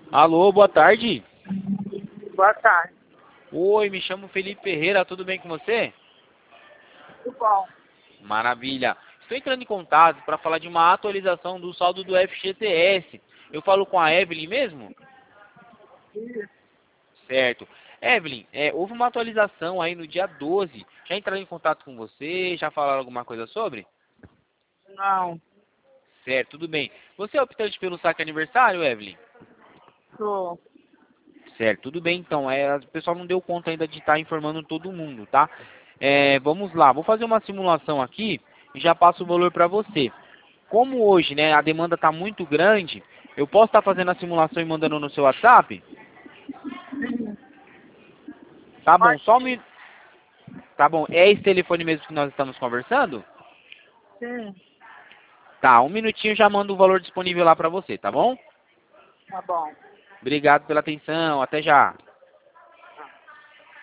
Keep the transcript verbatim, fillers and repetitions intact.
Alô, boa tarde. Boa tarde. Oi, me chamo Felipe Ferreira, tudo bem com você? Tudo bom? Maravilha. Estou entrando em contato para falar de uma atualização do saldo do F G T S. Eu falo com a Evelyn mesmo? Isso. Certo. Evelyn, é, houve uma atualização aí no dia doze. Já entraram em contato com você? Já falaram alguma coisa sobre? Não. Certo, tudo bem. Você é optante pelo saque aniversário, Evelyn? Sou. Certo, tudo bem então. É, o pessoal não deu conta ainda de estar informando todo mundo, tá? É, vamos lá, vou fazer uma simulação aqui e já passo o valor para você. Como hoje, né, a demanda está muito grande, eu posso estar fazendo a simulação e mandando no seu WhatsApp? Tá bom, Pode só um sim. minuto. Tá bom, é esse telefone mesmo que nós estamos conversando? Sim. Tá, um minutinho já mando o valor disponível lá para você, tá bom? Tá bom. Obrigado pela atenção, até já.